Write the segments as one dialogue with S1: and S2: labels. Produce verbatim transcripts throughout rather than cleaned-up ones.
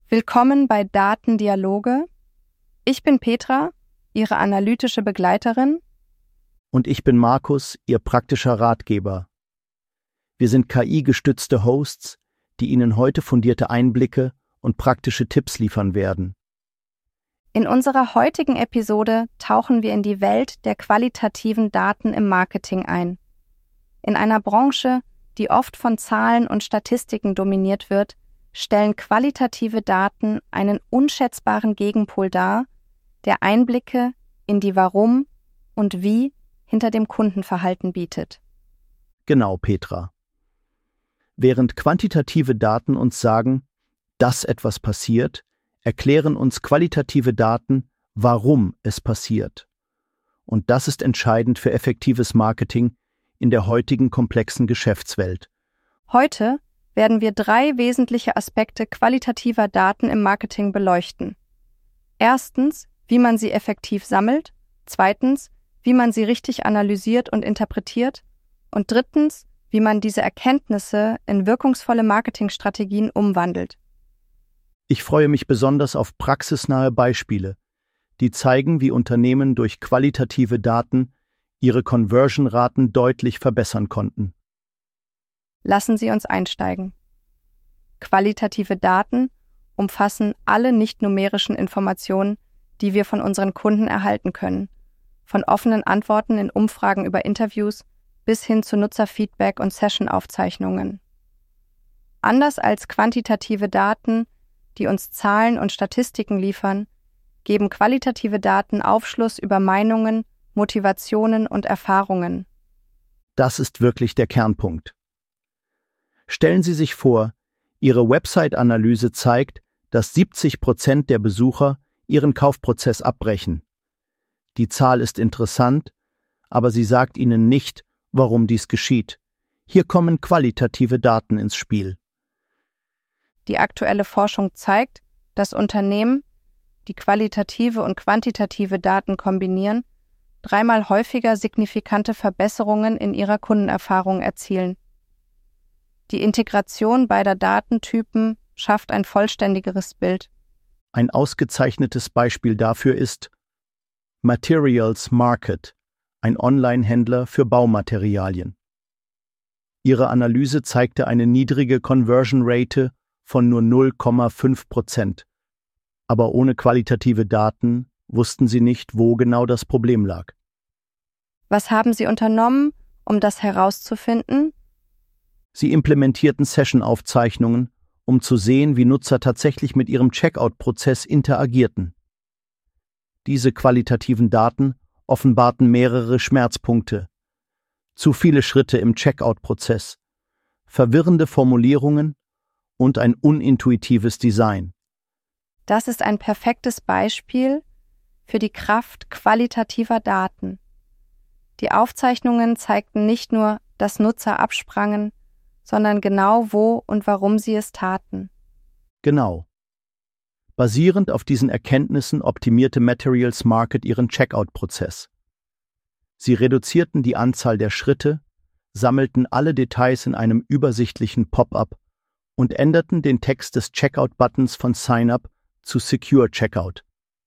S1: Willkommen bei Datendialoge. Ich bin Petra, Ihre analytische Begleiterin.
S2: Und ich bin Markus, Ihr praktischer Ratgeber. Wir sind K I-gestützte Hosts, die Ihnen heute fundierte Einblicke und praktische Tipps liefern werden.
S1: In unserer heutigen Episode tauchen wir in die Welt der qualitativen Daten im Marketing ein. In einer Branche, die oft von Zahlen und Statistiken dominiert wird, stellen qualitative Daten einen unschätzbaren Gegenpol dar, der Einblicke in die Warum und Wie hinter dem Kundenverhalten bietet.
S2: Genau, Petra. Während quantitative Daten uns sagen, dass etwas passiert, erklären uns qualitative Daten, warum es passiert. Und das ist entscheidend für effektives Marketing in der heutigen komplexen Geschäftswelt.
S1: Heute werden wir drei wesentliche Aspekte qualitativer Daten im Marketing beleuchten. Erstens, wie man sie effektiv sammelt. Zweitens, wie man sie richtig analysiert und interpretiert. Und drittens, wie man diese Erkenntnisse in wirkungsvolle Marketingstrategien umwandelt.
S2: Ich freue mich besonders auf praxisnahe Beispiele, die zeigen, wie Unternehmen durch qualitative Daten ihre Conversion-Raten deutlich verbessern konnten.
S1: Lassen Sie uns einsteigen. Qualitative Daten umfassen alle nicht-numerischen Informationen, die wir von unseren Kunden erhalten können, von offenen Antworten in Umfragen über Interviews bis hin zu Nutzerfeedback und Session-Aufzeichnungen. Anders als quantitative Daten, die uns Zahlen und Statistiken liefern, geben qualitative Daten Aufschluss über Meinungen, Motivationen und Erfahrungen.
S2: Das ist wirklich der Kernpunkt. Stellen Sie sich vor, Ihre Website-Analyse zeigt, dass siebzig Prozent der Besucher ihren Kaufprozess abbrechen. Die Zahl ist interessant, aber sie sagt Ihnen nicht, warum dies geschieht. Hier kommen qualitative Daten ins Spiel.
S1: Die aktuelle Forschung zeigt, dass Unternehmen, die qualitative und quantitative Daten kombinieren, dreimal häufiger signifikante Verbesserungen in ihrer Kundenerfahrung erzielen. Die Integration beider Datentypen schafft ein vollständigeres Bild.
S2: Ein ausgezeichnetes Beispiel dafür ist Materials Market, ein Online-Händler für Baumaterialien. Ihre Analyse zeigte eine niedrige Conversion Rate von nur null Komma fünf Prozent. Aber ohne qualitative Daten wussten sie nicht, wo genau das Problem lag.
S1: Was haben Sie unternommen, um das herauszufinden?
S2: Sie implementierten Session-Aufzeichnungen, um zu sehen, wie Nutzer tatsächlich mit ihrem Checkout-Prozess interagierten. Diese qualitativen Daten offenbarten mehrere Schmerzpunkte. Zu viele Schritte im Checkout-Prozess, verwirrende Formulierungen und ein unintuitives Design.
S1: Das ist ein perfektes Beispiel für die Kraft qualitativer Daten. Die Aufzeichnungen zeigten nicht nur, dass Nutzer absprangen, sondern genau wo und warum sie es taten.
S2: Genau. Basierend auf diesen Erkenntnissen optimierte Materials Market ihren Checkout-Prozess. Sie reduzierten die Anzahl der Schritte, sammelten alle Details in einem übersichtlichen Pop-up und änderten den Text des Checkout-Buttons von Sign-up zu Secure Checkout.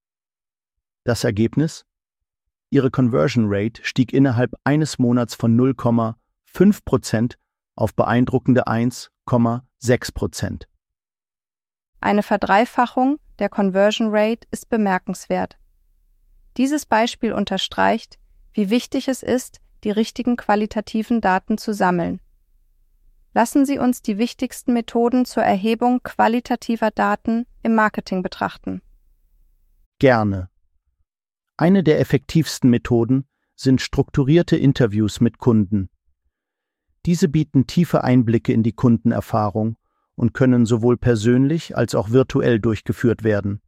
S2: Das Ergebnis? Ihre Conversion Rate stieg innerhalb eines Monats von null Komma fünf Prozent auf beeindruckende eins Komma sechs Prozent.
S1: Eine Verdreifachung der Conversion Rate ist bemerkenswert. Dieses Beispiel unterstreicht, wie wichtig es ist, die richtigen qualitativen Daten zu sammeln. Lassen Sie uns die wichtigsten Methoden zur Erhebung qualitativer Daten im Marketing betrachten.
S2: Gerne. Eine der effektivsten Methoden sind strukturierte Interviews mit Kunden. Diese bieten tiefe Einblicke in die Kundenerfahrung und können sowohl persönlich als auch virtuell durchgeführt werden.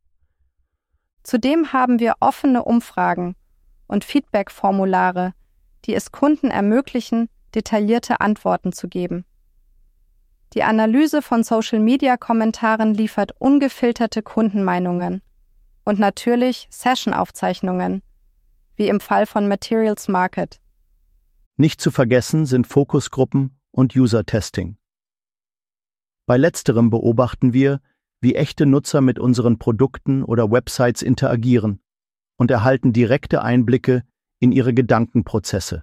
S1: Zudem haben wir offene Umfragen und Feedback-Formulare, die es Kunden ermöglichen, detaillierte Antworten zu geben. Die Analyse von Social-Media-Kommentaren liefert ungefilterte Kundenmeinungen und natürlich Session-Aufzeichnungen, wie im Fall von Materials Market.
S2: Nicht zu vergessen sind Fokusgruppen und User-Testing. Bei letzterem beobachten wir, wie echte Nutzer mit unseren Produkten oder Websites interagieren und erhalten direkte Einblicke in ihre Gedankenprozesse.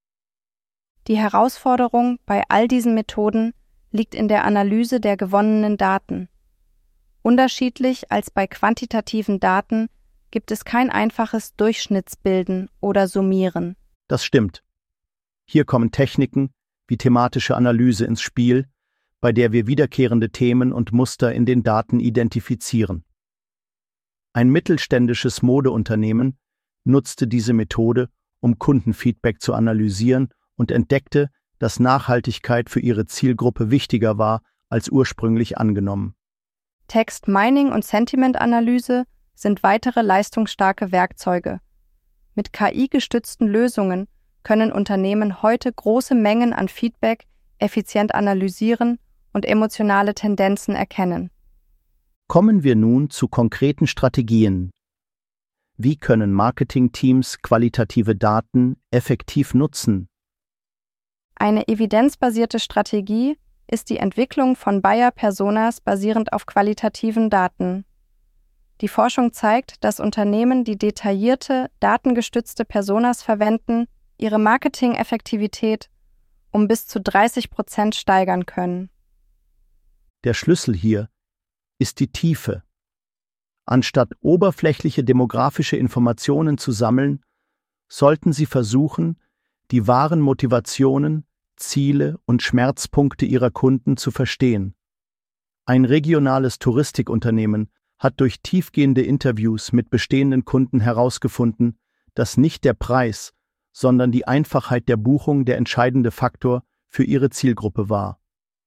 S1: Die Herausforderung bei all diesen Methoden liegt in der Analyse der gewonnenen Daten. Unterschiedlich als bei quantitativen Daten gibt es kein einfaches Durchschnittsbilden oder Summieren.
S2: Das stimmt. Hier kommen Techniken wie thematische Analyse ins Spiel, bei der wir wiederkehrende Themen und Muster in den Daten identifizieren. Ein mittelständisches Modeunternehmen nutzte diese Methode, um Kundenfeedback zu analysieren und entdeckte, dass Nachhaltigkeit für ihre Zielgruppe wichtiger war als ursprünglich angenommen.
S1: Text Mining und Sentimentanalyse sind weitere leistungsstarke Werkzeuge. Mit K I-gestützten Lösungen können Unternehmen heute große Mengen an Feedback effizient analysieren und emotionale Tendenzen erkennen.
S2: Kommen wir nun zu konkreten Strategien. Wie können Marketingteams qualitative Daten effektiv nutzen?
S1: Eine evidenzbasierte Strategie ist die Entwicklung von Buyer-Personas basierend auf qualitativen Daten. Die Forschung zeigt, dass Unternehmen, die detaillierte, datengestützte Personas verwenden, ihre Marketing-Effektivität um bis zu dreißig Prozent steigern können.
S2: Der Schlüssel hier ist die Tiefe. Anstatt oberflächliche demografische Informationen zu sammeln, sollten Sie versuchen, die wahren Motivationen, Ziele und Schmerzpunkte Ihrer Kunden zu verstehen. Ein regionales Touristikunternehmen hat durch tiefgehende Interviews mit bestehenden Kunden herausgefunden, dass nicht der Preis, sondern die Einfachheit der Buchung der entscheidende Faktor für ihre Zielgruppe war.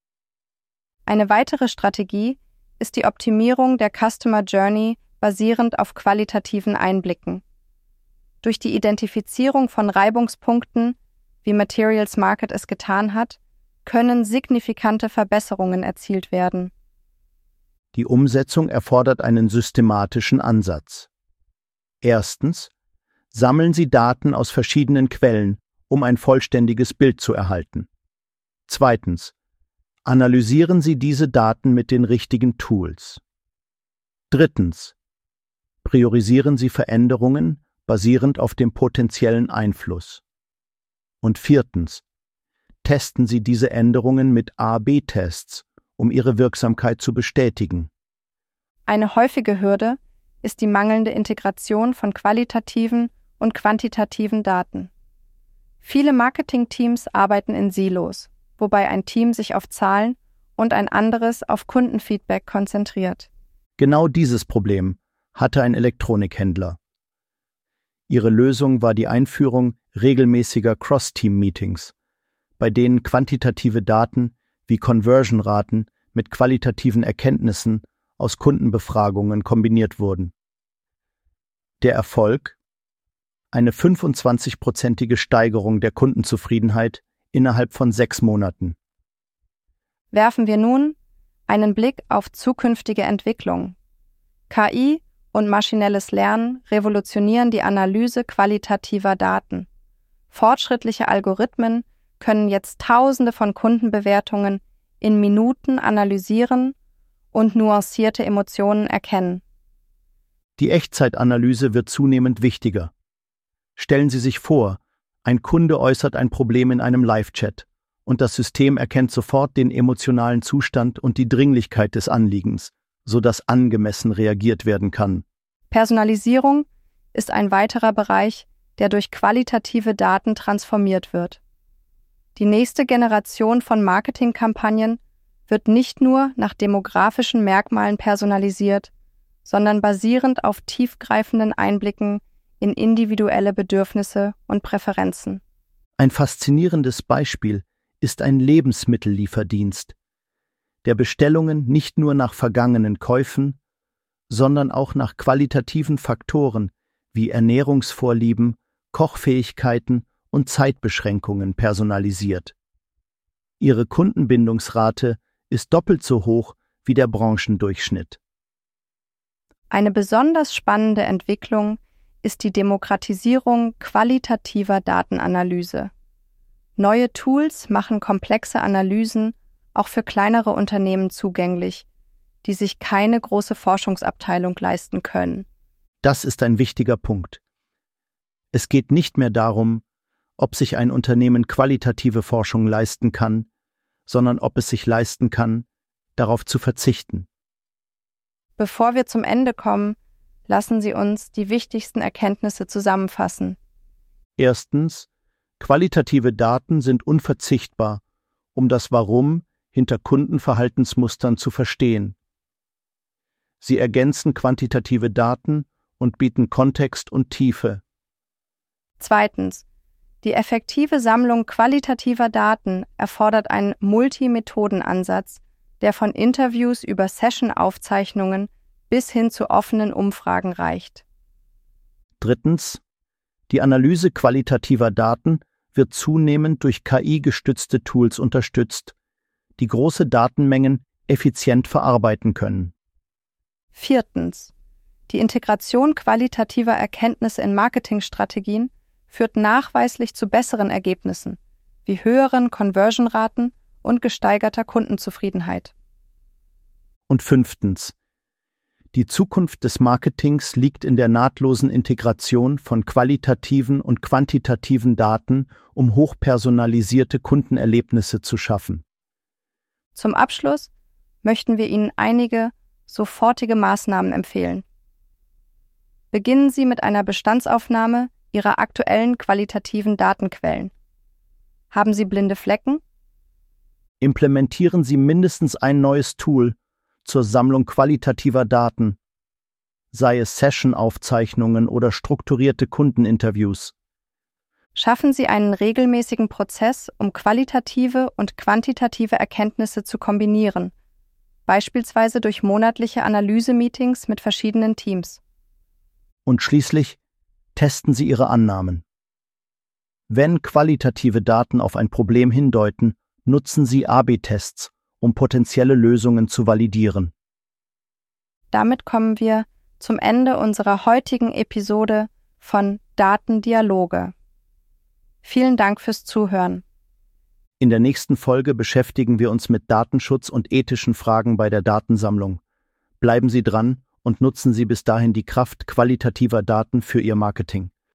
S1: Eine weitere Strategie ist die Optimierung der Customer Journey basierend auf qualitativen Einblicken. Durch die Identifizierung von Reibungspunkten, wie Materials Market es getan hat, können signifikante Verbesserungen erzielt werden.
S2: Die Umsetzung erfordert einen systematischen Ansatz. Erstens, sammeln Sie Daten aus verschiedenen Quellen, um ein vollständiges Bild zu erhalten. Zweitens, analysieren Sie diese Daten mit den richtigen Tools. Drittens, priorisieren Sie Veränderungen basierend auf dem potenziellen Einfluss. Und viertens, testen Sie diese Änderungen mit A B Tests, um ihre Wirksamkeit zu bestätigen.
S1: Eine häufige Hürde ist die mangelnde Integration von qualitativen und quantitativen Daten. Viele Marketingteams arbeiten in Silos, wobei ein Team sich auf Zahlen und ein anderes auf Kundenfeedback konzentriert.
S2: Genau dieses Problem hatte ein Elektronikhändler. Ihre Lösung war die Einführung regelmäßiger Cross-Team-Meetings, bei denen quantitative Daten wie Conversion-Raten mit qualitativen Erkenntnissen aus Kundenbefragungen kombiniert wurden. Der Erfolg? Eine fünfundzwanzigprozentige Steigerung der Kundenzufriedenheit innerhalb von sechs Monaten.
S1: Werfen wir nun einen Blick auf zukünftige Entwicklung. K I und maschinelles Lernen revolutionieren die Analyse qualitativer Daten. Fortschrittliche Algorithmen können jetzt Tausende von Kundenbewertungen in Minuten analysieren und nuancierte Emotionen erkennen.
S2: Die Echtzeitanalyse wird zunehmend wichtiger. Stellen Sie sich vor, ein Kunde äußert ein Problem in einem Live-Chat und das System erkennt sofort den emotionalen Zustand und die Dringlichkeit des Anliegens, sodass angemessen reagiert werden kann.
S1: Personalisierung ist ein weiterer Bereich, der durch qualitative Daten transformiert wird. Die nächste Generation von Marketingkampagnen wird nicht nur nach demografischen Merkmalen personalisiert, sondern basierend auf tiefgreifenden Einblicken in individuelle Bedürfnisse und Präferenzen.
S2: Ein faszinierendes Beispiel ist ein Lebensmittellieferdienst, der Bestellungen nicht nur nach vergangenen Käufen, sondern auch nach qualitativen Faktoren wie Ernährungsvorlieben, Kochfähigkeiten und Zeitbeschränkungen personalisiert. Ihre Kundenbindungsrate ist doppelt so hoch wie der Branchendurchschnitt.
S1: Eine besonders spannende Entwicklung ist die Demokratisierung qualitativer Datenanalyse. Neue Tools machen komplexe Analysen auch für kleinere Unternehmen zugänglich, die sich keine große Forschungsabteilung leisten können.
S2: Das ist ein wichtiger Punkt. Es geht nicht mehr darum, ob sich ein Unternehmen qualitative Forschung leisten kann, sondern ob es sich leisten kann, darauf zu verzichten.
S1: Bevor wir zum Ende kommen, lassen Sie uns die wichtigsten Erkenntnisse zusammenfassen.
S2: Erstens, qualitative Daten sind unverzichtbar, um das Warum hinter Kundenverhaltensmustern zu verstehen. Sie ergänzen quantitative Daten und bieten Kontext und Tiefe.
S1: Zweitens, die effektive Sammlung qualitativer Daten erfordert einen Multimethodenansatz, der von Interviews über Session-Aufzeichnungen bis hin zu offenen Umfragen reicht.
S2: Drittens, die Analyse qualitativer Daten wird zunehmend durch K I-gestützte Tools unterstützt, die große Datenmengen effizient verarbeiten können.
S1: Viertens, die Integration qualitativer Erkenntnisse in Marketingstrategien führt nachweislich zu besseren Ergebnissen, wie höheren Conversion-Raten und gesteigerter Kundenzufriedenheit.
S2: Und fünftens, die Zukunft des Marketings liegt in der nahtlosen Integration von qualitativen und quantitativen Daten, um hochpersonalisierte Kundenerlebnisse zu schaffen.
S1: Zum Abschluss möchten wir Ihnen einige sofortige Maßnahmen empfehlen. Beginnen Sie mit einer Bestandsaufnahme Ihrer aktuellen qualitativen Datenquellen. Haben Sie blinde Flecken?
S2: Implementieren Sie mindestens ein neues Tool zur Sammlung qualitativer Daten, sei es Session-Aufzeichnungen oder strukturierte Kundeninterviews.
S1: Schaffen Sie einen regelmäßigen Prozess, um qualitative und quantitative Erkenntnisse zu kombinieren, beispielsweise durch monatliche Analyse-Meetings mit verschiedenen Teams.
S2: Und schließlich testen Sie Ihre Annahmen. Wenn qualitative Daten auf ein Problem hindeuten, nutzen Sie A B Tests, um potenzielle Lösungen zu validieren.
S1: Damit kommen wir zum Ende unserer heutigen Episode von Datendialoge. Vielen Dank fürs Zuhören.
S2: In der nächsten Folge beschäftigen wir uns mit Datenschutz und ethischen Fragen bei der Datensammlung. Bleiben Sie dran und nutzen Sie bis dahin die Kraft qualitativer Daten für Ihr Marketing.